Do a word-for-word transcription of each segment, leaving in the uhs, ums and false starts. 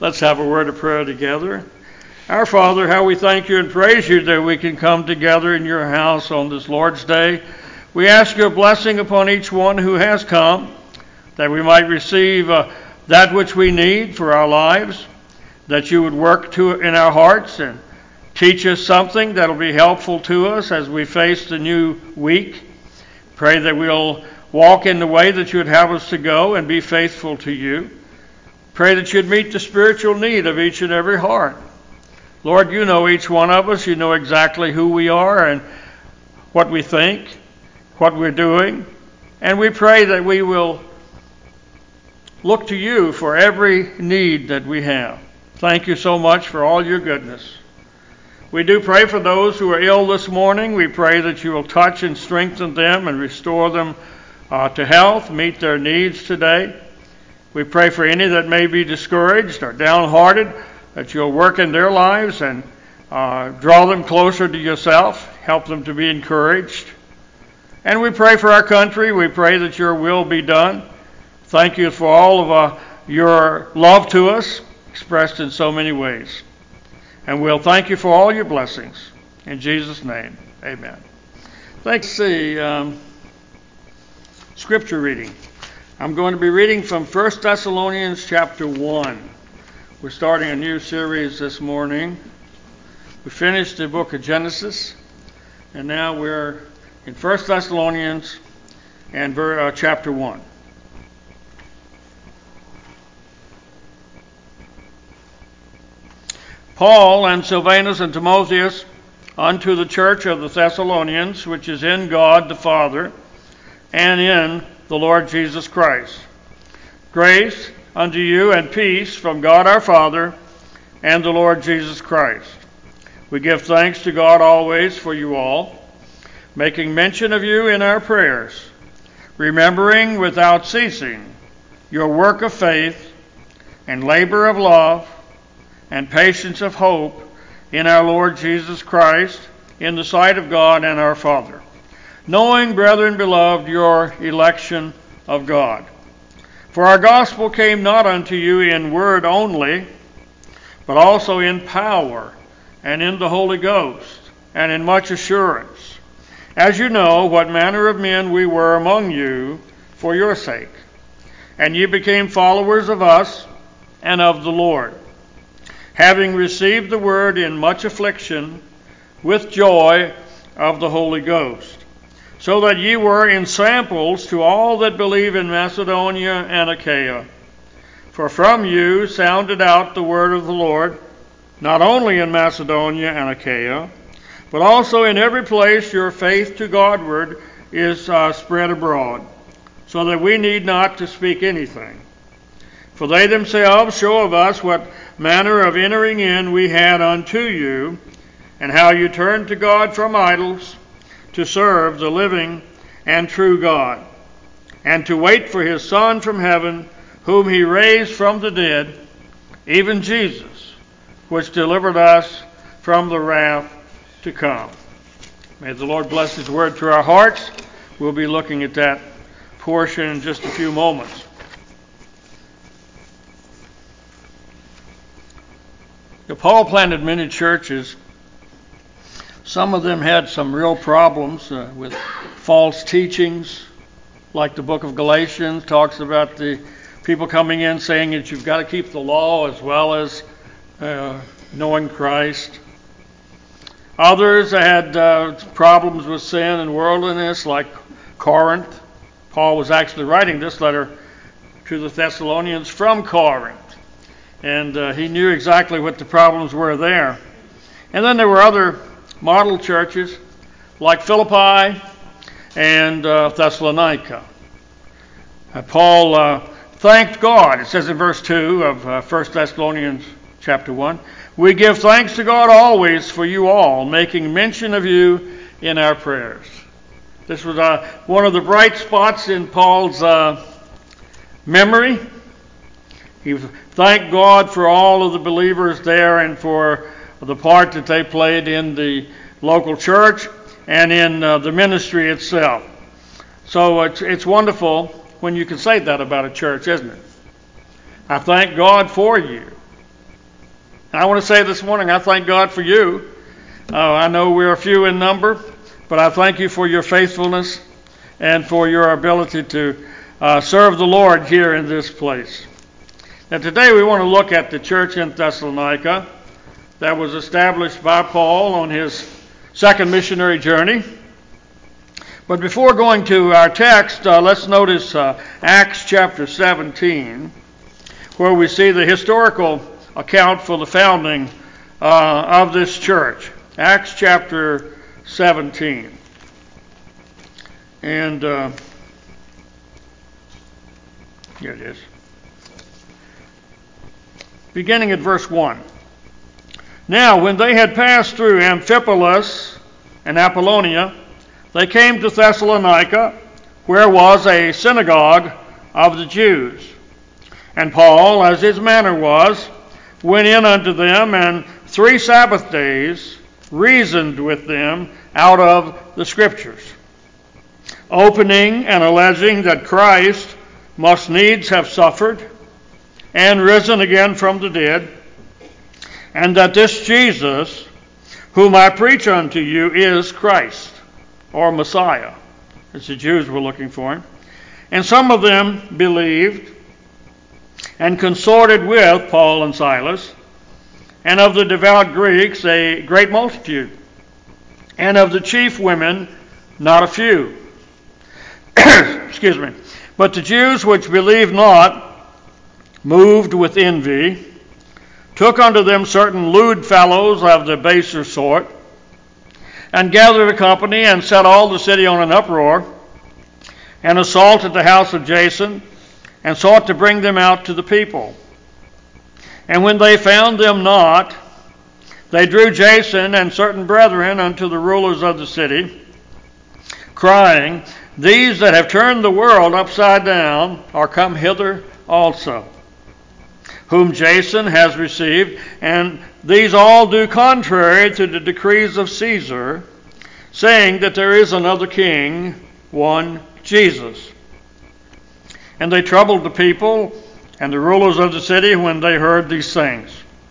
Let's have a word of prayer together. Our Father, how we thank you and praise you that we can come together in your house on this Lord's Day. We ask your blessing upon each one who has come, that we might receive uh, that which we need for our lives, that you would work to in our hearts and teach us something that will be helpful to us as we face the new week. Pray that we'll walk in the way that you would have us to go and be faithful to you. Pray that you'd meet the spiritual need of each and every heart. Lord, you know each one of us. You know exactly who we are and what we think, what we're doing. And we pray that we will look to you for every need that we have. Thank you so much for all your goodness. We do pray for those who are ill this morning. We pray that you will touch and strengthen them and restore them uh, to health, meet their needs today. We pray for any that may be discouraged or downhearted, that you'll work in their lives and uh, draw them closer to yourself, help them to be encouraged. And we pray for our country. We pray that your will be done. Thank you for all of uh, your love to us, expressed in so many ways. And we'll thank you for all your blessings. In Jesus' name, amen. Let's see, um, scripture reading. I'm going to be reading from First Thessalonians chapter one. We're starting a new series this morning. We finished the book of Genesis, and now we're in First Thessalonians and uh, chapter one. Paul and Silvanus and Timotheus unto the church of the Thessalonians, which is in God the Father, and in the Lord Jesus Christ. Grace unto you and peace from God our Father and the Lord Jesus Christ. We give thanks to God always for you all, making mention of you in our prayers, remembering without ceasing your work of faith and labor of love and patience of hope in our Lord Jesus Christ in the sight of God and our Father. Knowing, brethren beloved, your election of God. For our gospel came not unto you in word only, but also in power and in the Holy Ghost, and in much assurance, as you know what manner of men we were among you for your sake. And ye became followers of us and of the Lord, having received the word in much affliction with joy of the Holy Ghost, so that ye were ensamples to all that believe in Macedonia and Achaia. For from you sounded out the word of the Lord, not only in Macedonia and Achaia, but also in every place your faith to Godward is uh, spread abroad, so that we need not to speak anything. For they themselves show of us what manner of entering in we had unto you, and how you turned to God from idols, to serve the living and true God, and to wait for his Son from heaven, whom he raised from the dead, even Jesus, which delivered us from the wrath to come. May the Lord bless his word to our hearts. We'll be looking at that portion in just a few moments. Now, Paul planted many churches. Some of them had some real problems uh, with false teachings, like the book of Galatians talks about the people coming in saying that you've got to keep the law as well as uh, knowing Christ. Others had uh, problems with sin and worldliness, like Corinth. Paul was actually writing this letter to the Thessalonians from Corinth, and uh, he knew exactly what the problems were there. And then there were other model churches like Philippi and uh, Thessalonica. Uh, Paul uh, thanked God. It says in verse two of uh, First Thessalonians chapter one, we give thanks to God always for you all, making mention of you in our prayers. This was uh, one of the bright spots in Paul's uh, memory. He thanked God for all of the believers there and for the part that they played in the local church and in uh, the ministry itself. So it's, it's wonderful when you can say that about a church, isn't it? I thank God for you. And I want to say this morning, I thank God for you. Uh, I know we're few in number, but I thank you for your faithfulness and for your ability to uh, serve the Lord here in this place. Now today we want to look at the church in Thessalonica that was established by Paul on his second missionary journey. But before going to our text, uh, let's notice uh, Acts chapter seventeen, where we see the historical account for the founding uh, of this church. Acts chapter seventeen. And uh, here it is. Beginning at verse one. Now, when they had passed through Amphipolis and Apollonia, they came to Thessalonica, where was a synagogue of the Jews. And Paul, as his manner was, went in unto them, and three Sabbath days reasoned with them out of the Scriptures, opening and alleging that Christ must needs have suffered and risen again from the dead, and that this Jesus, whom I preach unto you, is Christ, or Messiah, as the Jews were looking for him. And some of them believed and consorted with Paul and Silas, and of the devout Greeks a great multitude, and of the chief women not a few. Excuse me. But the Jews which believed not, moved with envy, took unto them certain lewd fellows of the baser sort, and gathered a company, and set all the city on an uproar, and assaulted the house of Jason, and sought to bring them out to the people. And when they found them not, they drew Jason and certain brethren unto the rulers of the city, crying, These that have turned the world upside down are come hither also, whom Jason has received, and these all do contrary to the decrees of Caesar, saying that there is another king, one Jesus. And they troubled the people and the rulers of the city when they heard these things.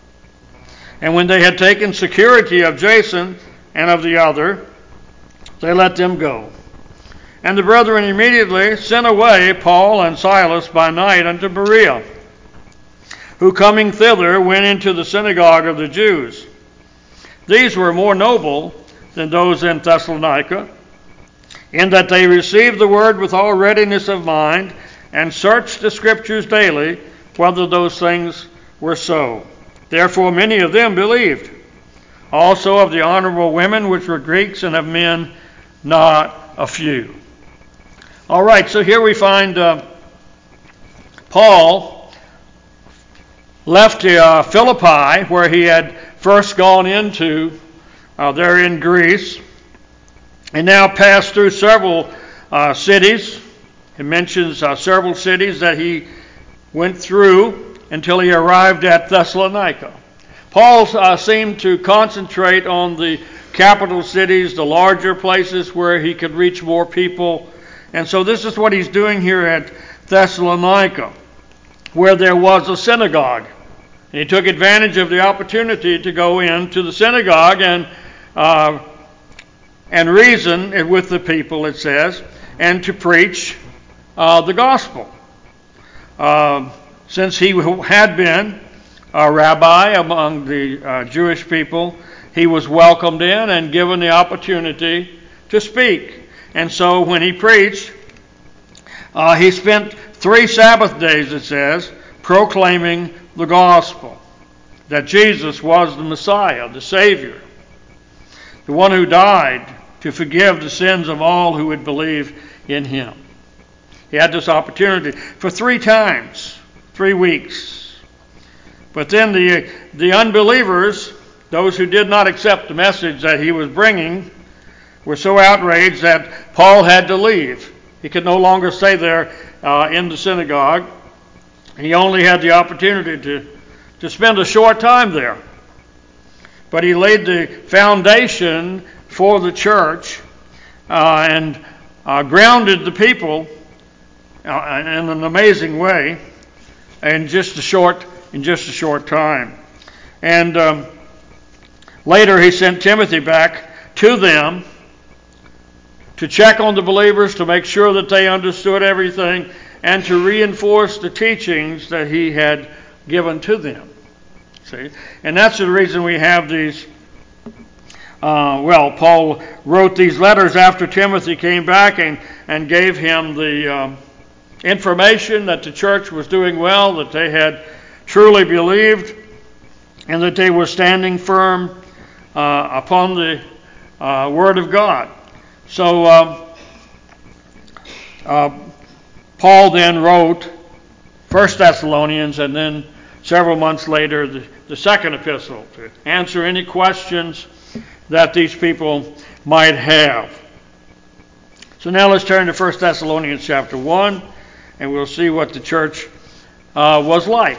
And when they had taken security of Jason and of the other, they let them go. And the brethren immediately sent away Paul and Silas by night unto Berea, who coming thither went into the synagogue of the Jews. These were more noble than those in Thessalonica, in that they received the word with all readiness of mind, and searched the Scriptures daily, whether those things were so. Therefore many of them believed, also of the honorable women which were Greeks, and of men not a few. All right, so here we find uh, Paul left uh, Philippi, where he had first gone into uh, there in Greece, and now passed through several uh, cities. It mentions uh, several cities that he went through until he arrived at Thessalonica. Paul uh, seemed to concentrate on the capital cities, the larger places where he could reach more people. And so this is what he's doing here at Thessalonica, where there was a synagogue. And he took advantage of the opportunity to go into the synagogue and uh, and reason with the people, it says, and to preach uh, the gospel. Uh, since he had been a rabbi among the uh, Jewish people, he was welcomed in and given the opportunity to speak. And so when he preached, uh, he spent three Sabbath days, it says, proclaiming the gospel, that Jesus was the Messiah, the Savior, the one who died to forgive the sins of all who would believe in him. He had this opportunity for three times, three weeks. But then the, the unbelievers, those who did not accept the message that he was bringing, were so outraged that Paul had to leave. He could no longer stay there uh, in the synagogue. He only had the opportunity to, to spend a short time there. But he laid the foundation for the church uh, and uh, grounded the people uh, in an amazing way in just a short in just a short time. And um, later he sent Timothy back to them to check on the believers, to make sure that they understood everything, and to reinforce the teachings that he had given to them. See? And that's the reason we have these, uh, well, Paul wrote these letters after Timothy came back and, and gave him the um, information that the church was doing well, that they had truly believed, and that they were standing firm uh, upon the uh, Word of God. So uh, uh, Paul then wrote First Thessalonians, and then several months later the, the second epistle, to answer any questions that these people might have. So now let's turn to First Thessalonians chapter one, and we'll see what the church uh, was like.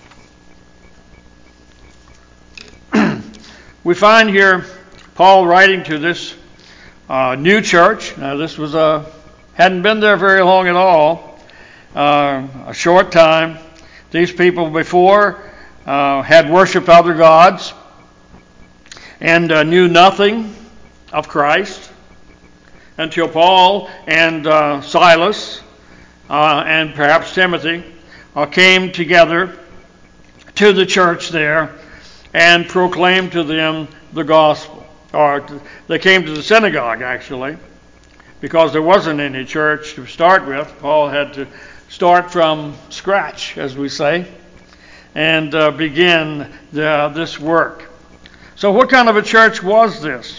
We find here Paul writing to this uh, new church. Now this was a hadn't been there very long at all, uh, a short time. These people before uh, had worshipped other gods and uh, knew nothing of Christ until Paul and uh, Silas uh, and perhaps Timothy uh, came together to the church there and proclaimed to them the gospel. Or to, they came to the synagogue, actually, because there wasn't any church to start with. Paul had to start from scratch, as we say, and uh, begin the, this work. So what kind of a church was this?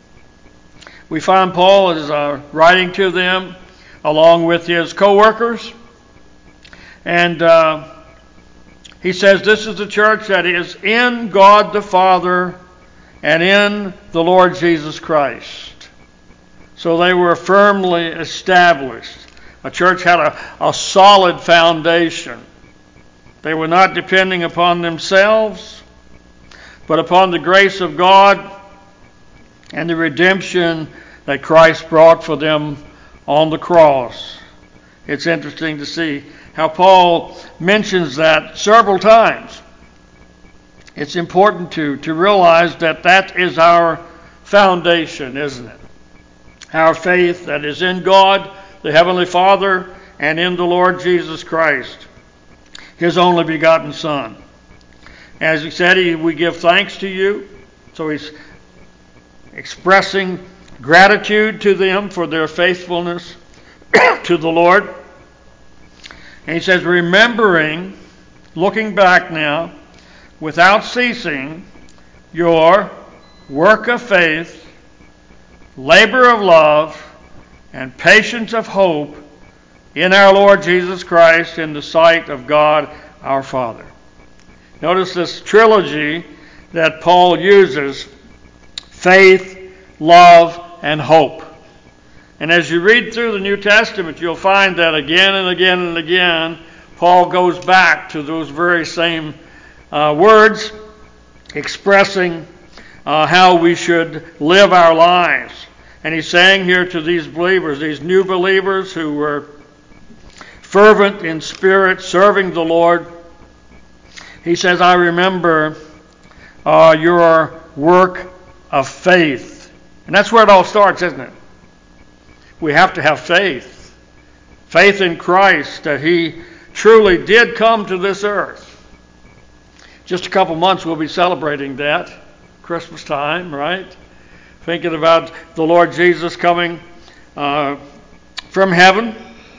We find Paul is uh, writing to them along with his co-workers, and uh, he says this is the church that is in God the Father and in the Lord Jesus Christ. So they were firmly established. A church had a, a solid foundation. They were not depending upon themselves, but upon the grace of God and the redemption that Christ brought for them on the cross. It's interesting to see how Paul mentions that several times. It's important to, to realize that that is our foundation, isn't it? Our faith that is in God, the Heavenly Father, and in the Lord Jesus Christ, His only begotten Son. As he said, he, we give thanks to you. So he's expressing gratitude to them for their faithfulness to the Lord. And he says, remembering, looking back now, without ceasing, your work of faith, labor of love, and patience of hope in our Lord Jesus Christ in the sight of God our Father. Notice this trilogy that Paul uses: faith, love, and hope. And as you read through the New Testament, you'll find that again and again and again, Paul goes back to those very same uh, words, expressing uh, how we should live our lives. And he's saying here to these believers, these new believers who were fervent in spirit, serving the Lord, he says, I remember uh, your work of faith. And that's where it all starts, isn't it? We have to have faith. Faith in Christ, that He truly did come to this earth. Just a couple months we'll be celebrating that. Christmas time, right? Thinking about the Lord Jesus coming uh, from heaven.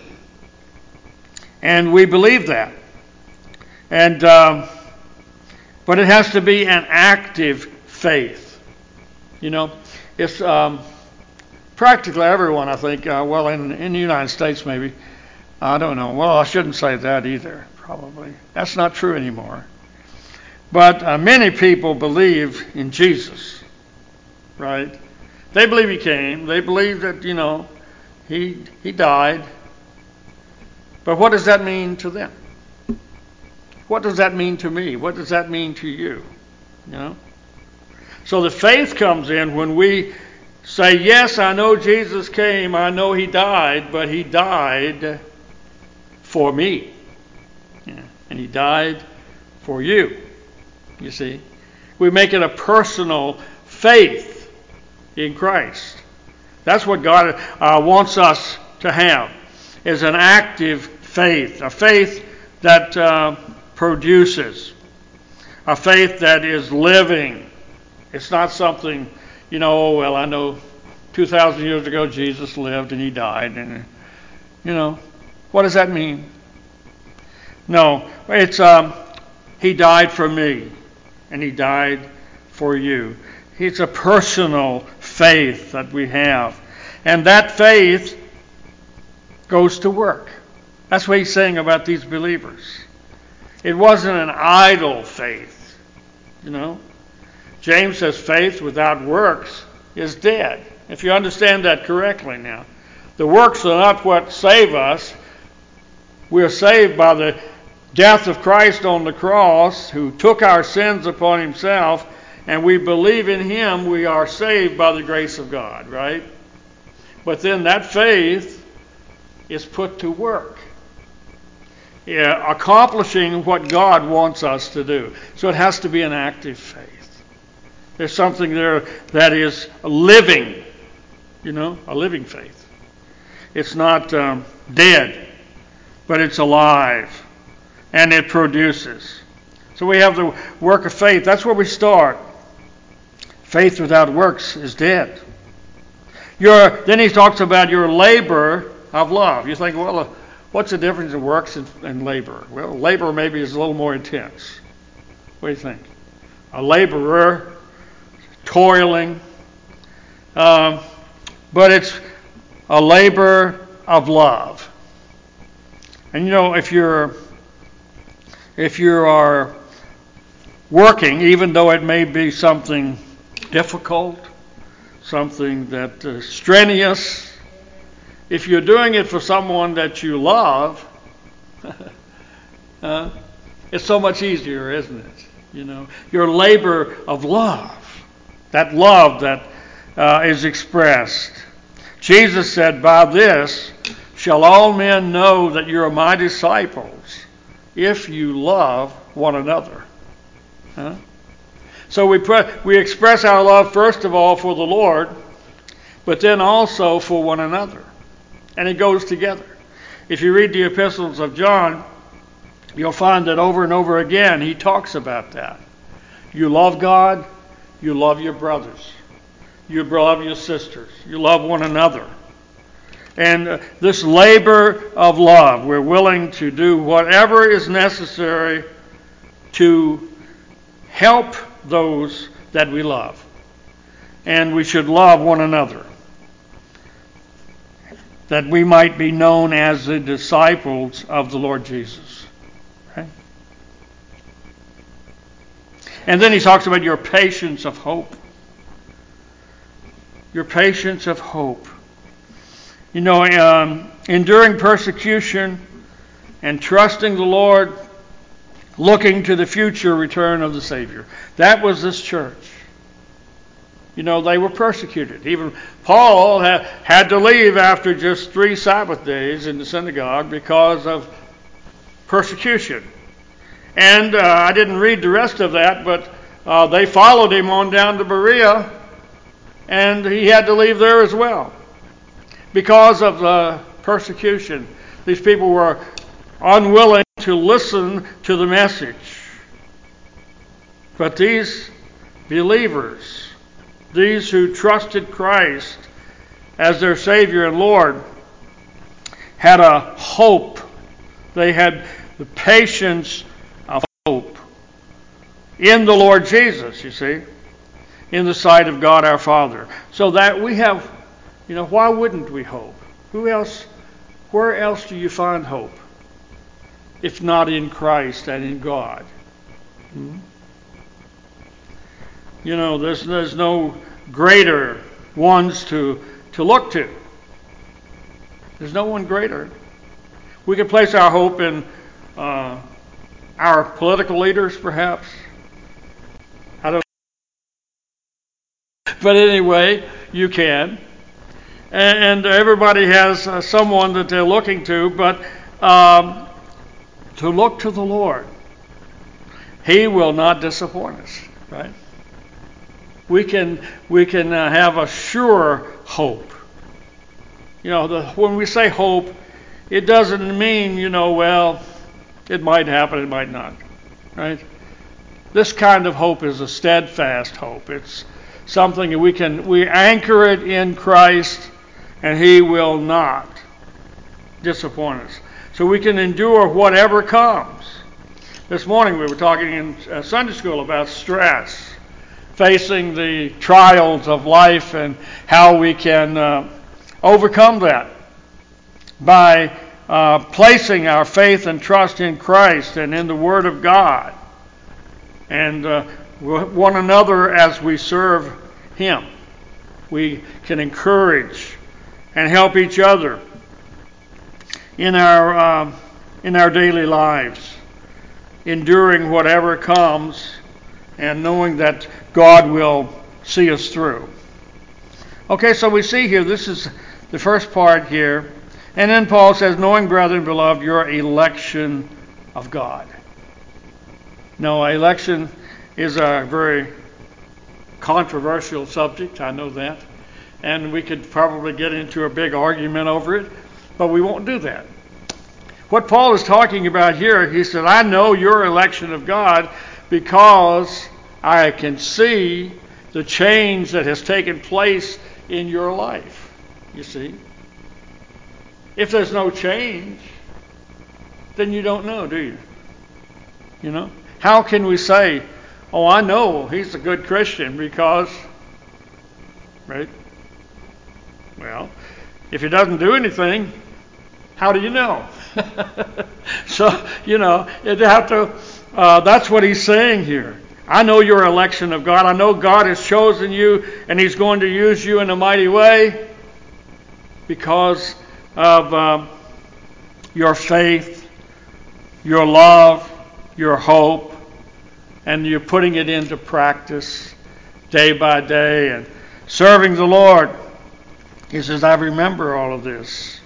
And we believe that. And um, but it has to be an active faith. You know, it's um, practically everyone, I think, uh, well, in, in the United States maybe, I don't know. Well, I shouldn't say that either, probably. That's not true anymore. But uh, many people believe in Jesus, right? They believe He came. They believe that, you know, He He died. But what does that mean to them? What does that mean to me? What does that mean to you? You know? So the faith comes in when we say, yes, I know Jesus came, I know He died, but He died for me. Yeah. And He died for you, you see. We make it a personal faith in Christ. That's what God uh, wants us to have, is an active faith, a faith that uh, produces, a faith that is living. It's not something, you know, oh, well, I know two thousand years ago Jesus lived and he died, and, you know, what does that mean? No, it's um, he died for me, and he died for you. It's a personal faith that we have. And that faith goes to work. That's what he's saying about these believers. It wasn't an idle faith, you know. James says faith without works is dead. If you understand that correctly now. The works are not what save us. We are saved by the death of Christ on the cross, who took our sins upon himself, and we believe in him, we are saved by the grace of God, right? But then that faith is put to work, yeah, accomplishing what God wants us to do. So it has to be an active faith. There's something there that is living, you know, a living faith. It's not um, dead, but it's alive. And it produces. So we have the work of faith. That's where we start. Faith without works is dead. Your, then he talks about your labor of love. You think, well, uh, what's the difference in works and, and labor? Well, labor maybe is a little more intense. What do you think? A laborer, toiling, um, but it's a labor of love. And you know, if you're If you are working, even though it may be something difficult, something that is strenuous, if you're doing it for someone that you love, uh, it's so much easier, isn't it? You know, your labor of love, that love that uh, is expressed. Jesus said, "By this shall all men know that you are my disciples, if you love one another." Huh? So we pre- we express our love first of all for the Lord, but then also for one another. And it goes together. If you read the epistles of John, you'll find that over and over again he talks about that. You love God, you love your brothers, you love your sisters, you love one another. And uh, this labor of love, we're willing to do whatever is necessary to help those that we love. And we should love one another, that we might be known as the disciples of the Lord Jesus. Okay? And then he talks about your patience of hope. Your patience of hope. You know, um, enduring persecution and trusting the Lord, looking to the future return of the Savior. That was this church. You know, they were persecuted. Even Paul ha- had to leave after just three Sabbath days in the synagogue because of persecution. And uh, I didn't read the rest of that, but uh, they followed him on down to Berea, and he had to leave there as well. Because of the persecution, these people were unwilling to listen to the message. But these believers, these who trusted Christ as their Savior and Lord, had a hope. They had the patience of hope in the Lord Jesus, you see, in the sight of God our Father. So that we have, you know, why wouldn't we hope? Who else, where else do you find hope? If not in Christ and in God. Hmm? You know, there's, there's no greater ones to, to look to. There's no one greater. We can place our hope in uh, our political leaders, perhaps. I don't know. But anyway, you can. And, and everybody has uh, someone that they're looking to, but um, to look to the Lord. He will not disappoint us, right? We can we can uh, have a sure hope. You know, the, when we say hope, it doesn't mean, you know, well, it might happen, it might not, right? This kind of hope is a steadfast hope. It's something that we can we anchor it in Christ, and He will not disappoint us. So we can endure whatever comes. This morning we were talking in uh, Sunday school about stress, facing the trials of life and how we can uh, overcome that by uh, placing our faith and trust in Christ and in the Word of God and uh, one another as we serve Him. We can encourage and help each other in our uh, in our daily lives, enduring whatever comes and knowing that God will see us through. Okay, so we see here, this is the first part here. And then Paul says, knowing, brethren, beloved, your election of God. No, election is a very controversial subject, I know that. And we could probably get into a big argument over it, but we won't do that. What Paul is talking about here, he said, I know your election of God because I can see the change that has taken place in your life, you see. If there's no change, then you don't know, do you? You know? How can we say, oh, I know he's a good Christian because, right? Well, if he doesn't do anything, how do you know? So, you know, you'd have to, uh, that's what he's saying here. I know your election of God. I know God has chosen you and He's going to use you in a mighty way because of um, your faith, your love, your hope, and you're putting it into practice day by day and serving the Lord. He says, I remember all of this.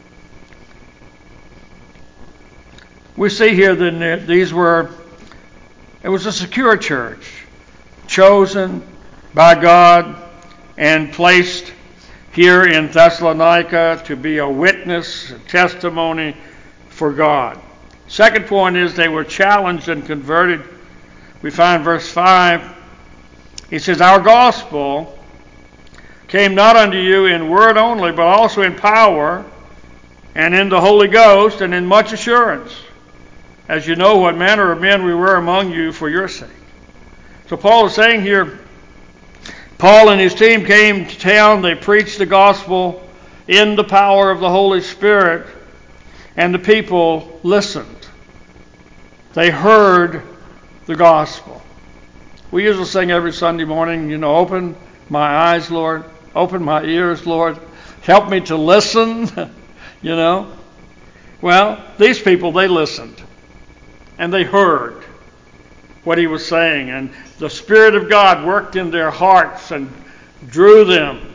We see here that these were, it was a secure church, chosen by God and placed here in Thessalonica to be a witness, a testimony for God. Second point is they were challenged and converted. We find verse five. He says, our gospel came not unto you in word only, but also in power and in the Holy Ghost and in much assurance, as you know what manner of men we were among you for your sake. So Paul is saying here, Paul and his team came to town, they preached the gospel in the power of the Holy Spirit, and the people listened. They heard the gospel. We usually sing every Sunday morning, you know, open my eyes, Lord, open my ears, Lord, help me to listen, you know. Well, these people, they listened, and they heard what he was saying, and the Spirit of God worked in their hearts and drew them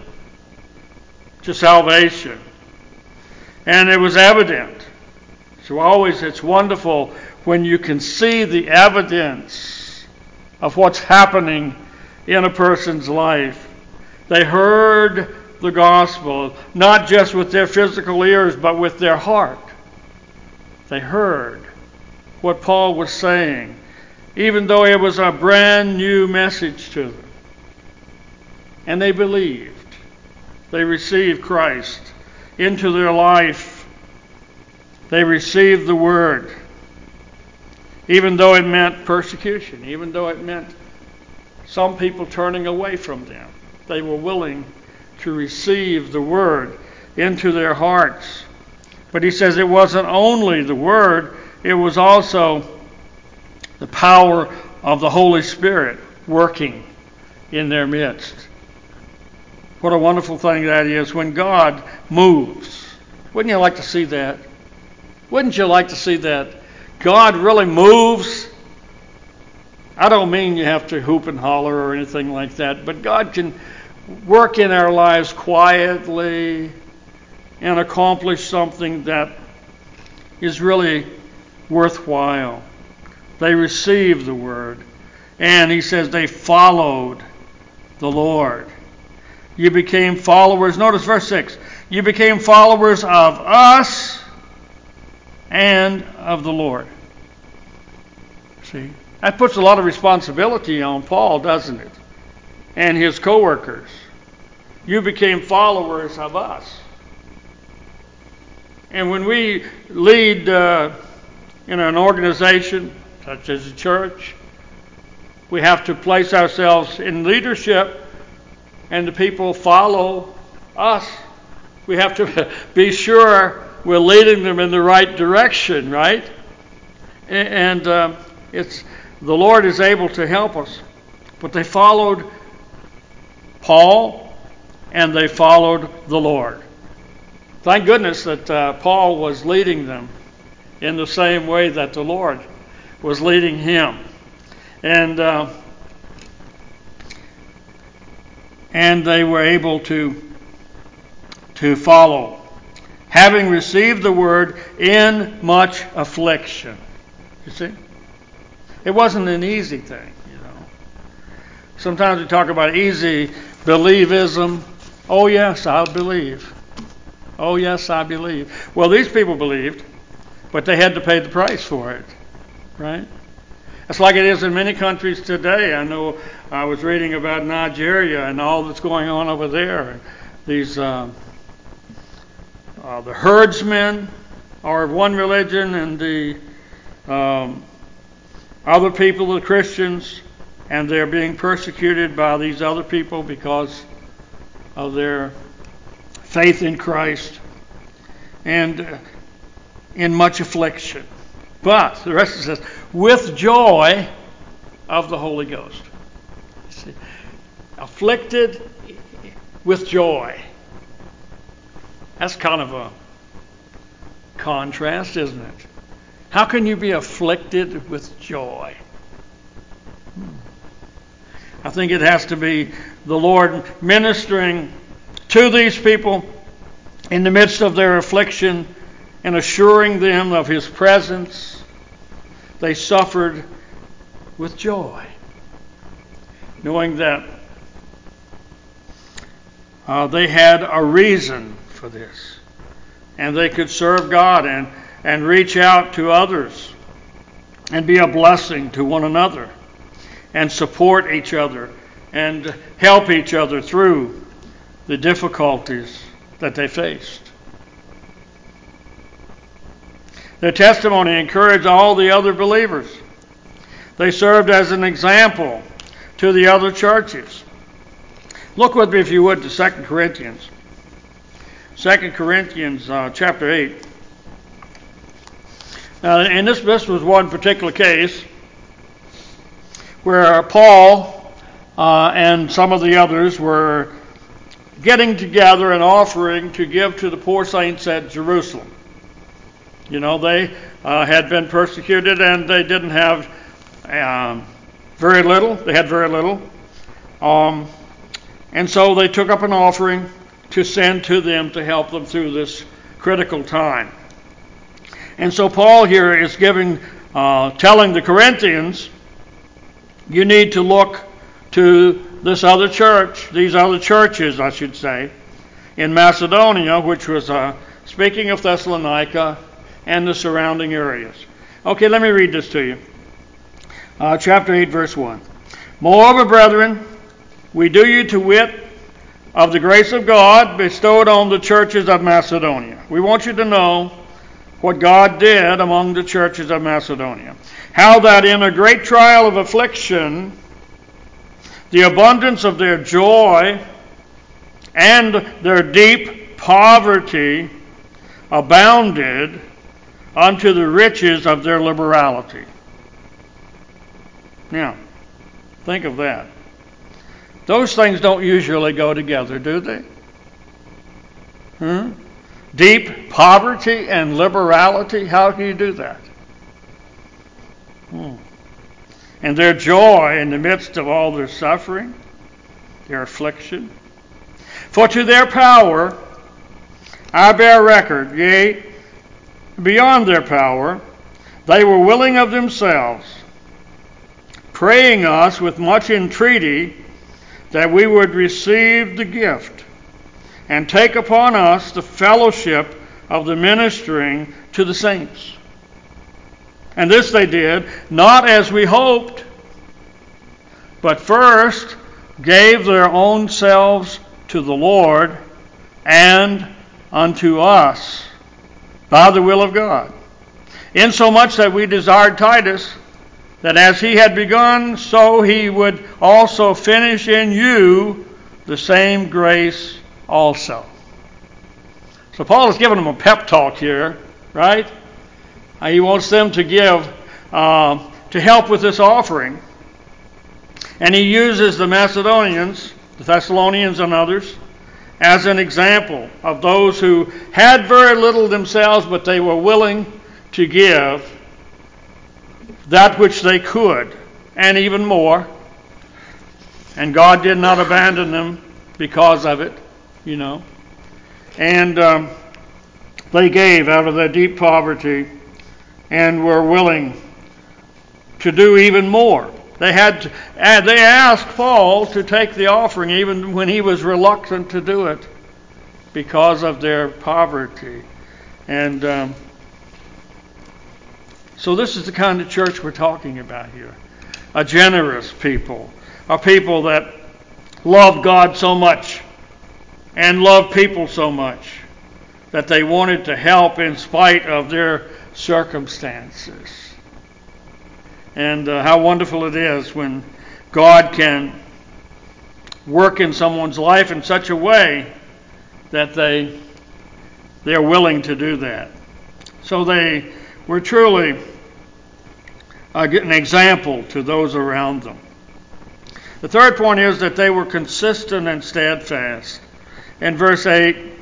to salvation. And it was evident. So always it's wonderful when you can see the evidence of what's happening in a person's life. They heard the gospel, not just with their physical ears, but with their heart. They heard what Paul was saying, even though it was a brand new message to them. And they believed. They received Christ into their life. They received the Word, even though it meant persecution, even though it meant some people turning away from them. They were willing to receive the Word into their hearts. But he says it wasn't only the Word, it was also the power of the Holy Spirit working in their midst. What a wonderful thing that is when God moves. Wouldn't you like to see that? Wouldn't you like to see that? God really moves. I don't mean you have to hoop and holler or anything like that, but God can work in our lives quietly and accomplish something that is really worthwhile. They received the Word, and he says they followed the Lord. You became followers. Notice verse six. You became followers of us and of the Lord. See? That puts a lot of responsibility on Paul, doesn't it? And his co-workers. You became followers of us. And when we lead uh, in an organization, such as a church, we have to place ourselves in leadership, and the people follow us. We have to be sure we're leading them in the right direction, right? And uh, it's the Lord is able to help us. But they followed Paul, and they followed the Lord. Thank goodness that uh, Paul was leading them in the same way that the Lord was leading him. And uh, and they were able to to follow, having received the word in much affliction. You see? It wasn't an easy thing, you know. Sometimes we talk about easy believism. Oh, yes, I believe. Oh, yes, I believe. Well, these people believed, but they had to pay the price for it, right? It's like it is in many countries today. I know I was reading about Nigeria and all that's going on over there. These uh, uh, the herdsmen are of one religion, and the um, other people, the Christians, and they're being persecuted by these other people because of their faith in Christ, and uh, in much affliction. But, the rest says, with joy of the Holy Ghost. See, afflicted with joy. That's kind of a contrast, isn't it? How can you be afflicted with joy? I think it has to be the Lord ministering to these people in the midst of their affliction and assuring them of His presence. They suffered with joy, knowing that uh, they had a reason for this, and they could serve God and, and reach out to others and be a blessing to one another and support each other and help each other through the difficulties that they faced. Their testimony encouraged all the other believers. They served as an example to the other churches. Look with me, if you would, to Second Corinthians. Second Corinthians uh, chapter eight. Now, and this, this was one particular case where Paul uh, and some of the others were getting together and offering to give to the poor saints at Jerusalem. You know, they uh, had been persecuted, and they didn't have um, very little. They had very little. Um, and so they took up an offering to send to them to help them through this critical time. And so Paul here is giving, uh, telling the Corinthians, you need to look to this other church, these other churches, I should say, in Macedonia, which was, uh, speaking of Thessalonica and the surrounding areas. Okay, let me read this to you. Uh, chapter eight, verse one. Moreover, brethren, we do you to wit of the grace of God bestowed on the churches of Macedonia. We want you to know what God did among the churches of Macedonia. How that in a great trial of affliction, the abundance of their joy and their deep poverty abounded unto the riches of their liberality. Now, think of that. Those things don't usually go together, do they? Hmm? Deep poverty and liberality, how can you do that? Hmm. And their joy in the midst of all their suffering, their affliction. For to their power I bear record, yea, beyond their power, they were willing of themselves, praying us with much entreaty that we would receive the gift and take upon us the fellowship of the ministering to the saints. And this they did, not as we hoped, but first gave their own selves to the Lord and unto us by the will of God, insomuch that we desired Titus, that as he had begun, so he would also finish in you the same grace also. So Paul is giving them a pep talk here, right? Uh, he wants them to give, uh, to help with this offering. And he uses the Macedonians, the Thessalonians and others, as an example of those who had very little themselves, but they were willing to give that which they could, and even more. And God did not abandon them because of it, you know. And um, they gave out of their deep poverty and were willing to do even more. They had to, and they asked Paul to take the offering even when he was reluctant to do it because of their poverty. And um, so this is the kind of church we're talking about here. A generous people. A people that love God so much and love people so much that they wanted to help in spite of their circumstances. And uh, how wonderful it is when God can work in someone's life in such a way that they they're willing to do that. So they were truly uh, an example to those around them. The third point is that they were consistent and steadfast. In verse eight,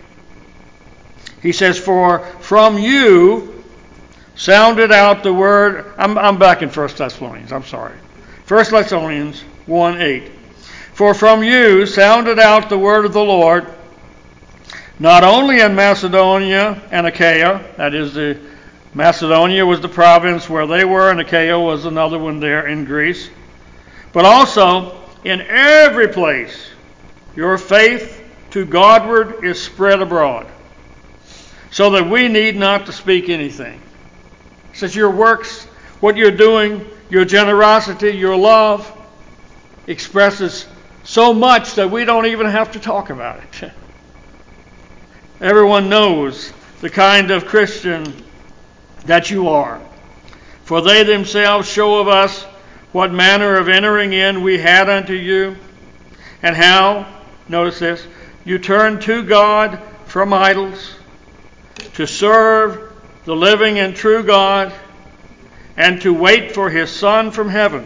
he says, "For from you sounded out the word..." I'm, I'm back in First Thessalonians, I'm sorry. First Thessalonians one eight. "For from you sounded out the word of the Lord, not only in Macedonia and Achaia," that is, the Macedonia was the province where they were, and Achaia was another one there in Greece, "but also in every place your faith to Godward is spread abroad, so that we need not to speak anything." It says your works, what you're doing, your generosity, your love expresses so much that we don't even have to talk about it. Everyone knows the kind of Christian that you are. "For they themselves show of us what manner of entering in we had unto you, and how," notice this, "you turned to God from idols, to serve the living and true God, and to wait for his Son from heaven,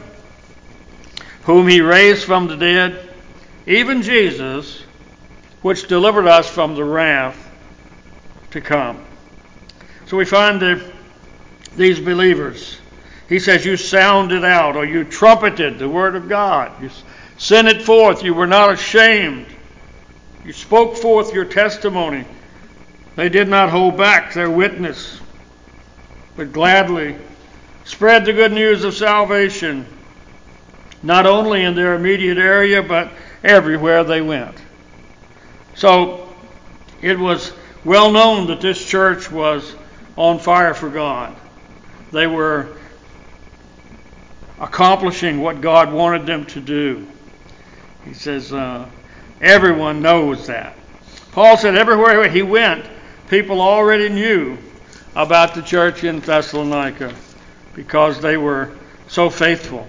whom he raised from the dead, even Jesus, which delivered us from the wrath to come." So we find that these believers, he says, you sounded out, or you trumpeted the word of God. You sent it forth. You were not ashamed. You spoke forth your testimony. They did not hold back their witness, but gladly spread the good news of salvation, not only in their immediate area, but everywhere they went. So it was well known that this church was on fire for God. They were accomplishing what God wanted them to do. He says, uh, everyone knows that. Paul said everywhere he went, people already knew about the church in Thessalonica because they were so faithful.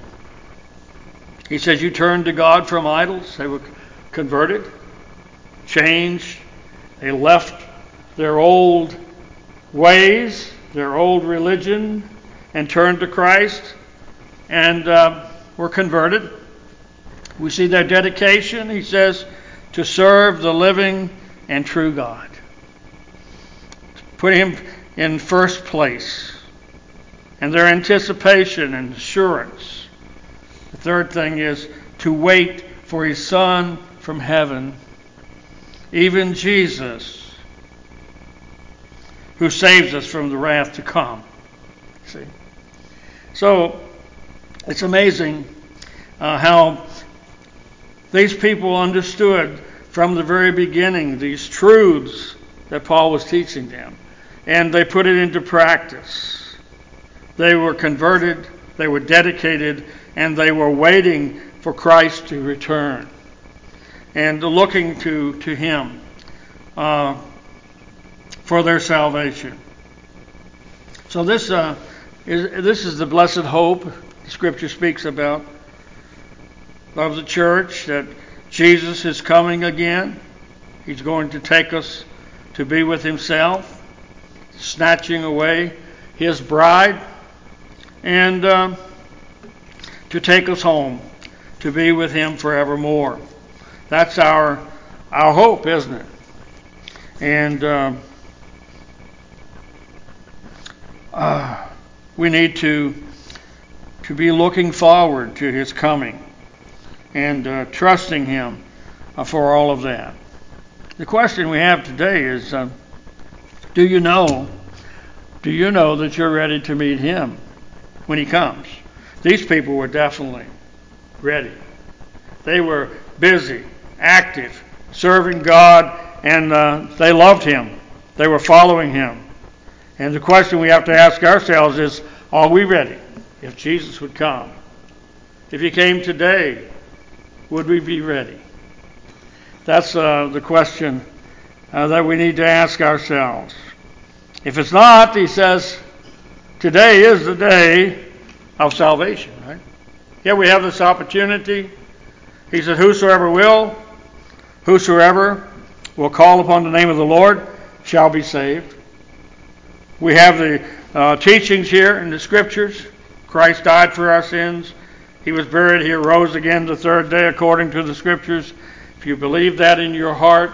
He says, you turned to God from idols. They were converted, changed. They left their old ways, their old religion, and turned to Christ, and uh, were converted. We see their dedication, he says, to serve the living and true God. Put him in first place. And their anticipation and assurance. The third thing is to wait for his Son from heaven, even Jesus, who saves us from the wrath to come. See? So, it's amazing uh, how these people understood from the very beginning these truths that Paul was teaching them, and they put it into practice. They were converted, they were dedicated, and they were waiting for Christ to return and looking to, to Him uh, for their salvation. So this uh, is this is the blessed hope the Scripture speaks about of the church, that Jesus is coming again. He's going to take us to be with Himself, snatching away His bride, and uh, to take us home to be with Him forevermore. That's our our hope, isn't it? And uh, uh, we need to to be looking forward to His coming and uh, trusting Him uh, for all of that. The question we have today is, uh, do you know, do you know that you're ready to meet Him when He comes? These people were definitely ready. They were busy, active, serving God, and uh, they loved Him. They were following Him. And the question we have to ask ourselves is, are we ready if Jesus would come? If He came today, would we be ready? That's uh, the question uh, that we need to ask ourselves. If it's not, he says, today is the day of salvation, right? Here we have this opportunity. He said, whosoever will, whosoever will call upon the name of the Lord shall be saved. We have the uh, teachings here in the Scriptures. Christ died for our sins. He was buried. He arose again the third day according to the Scriptures. If you believe that in your heart,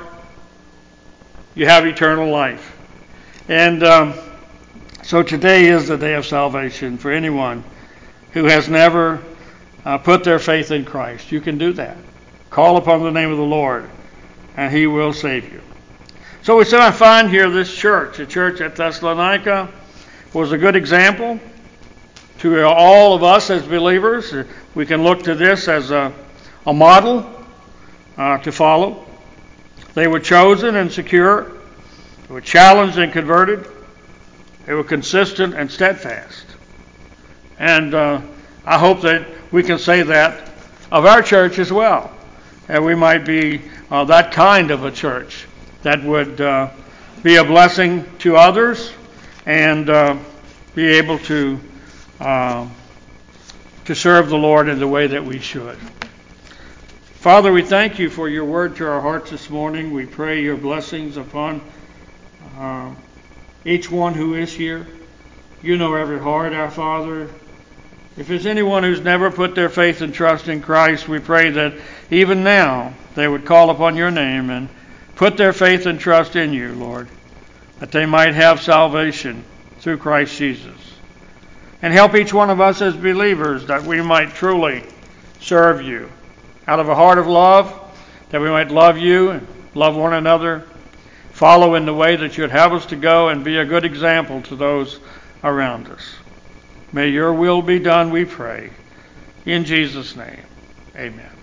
you have eternal life. And um, so today is the day of salvation for anyone who has never uh, put their faith in Christ. You can do that. Call upon the name of the Lord, and He will save you. So we find here this church, the church at Thessalonica, was a good example to all of us as believers. We can look to this as a, a model uh, to follow. They were chosen and secure. They were challenged and converted. They were consistent and steadfast. And uh, I hope that we can say that of our church as well. And we might be uh, that kind of a church that would uh, be a blessing to others and uh, be able to uh, to serve the Lord in the way that we should. Father, we thank You for Your word to our hearts this morning. We pray Your blessings upon uh, each one who is here. You know every heart, our Father. If there's anyone who's never put their faith and trust in Christ, we pray that even now they would call upon Your name and put their faith and trust in You, Lord, that they might have salvation through Christ Jesus. And help each one of us as believers that we might truly serve You out of a heart of love, that we might love You and love one another, follow in the way that You'd have us to go, and be a good example to those around us. May Your will be done, we pray. In Jesus' name, amen.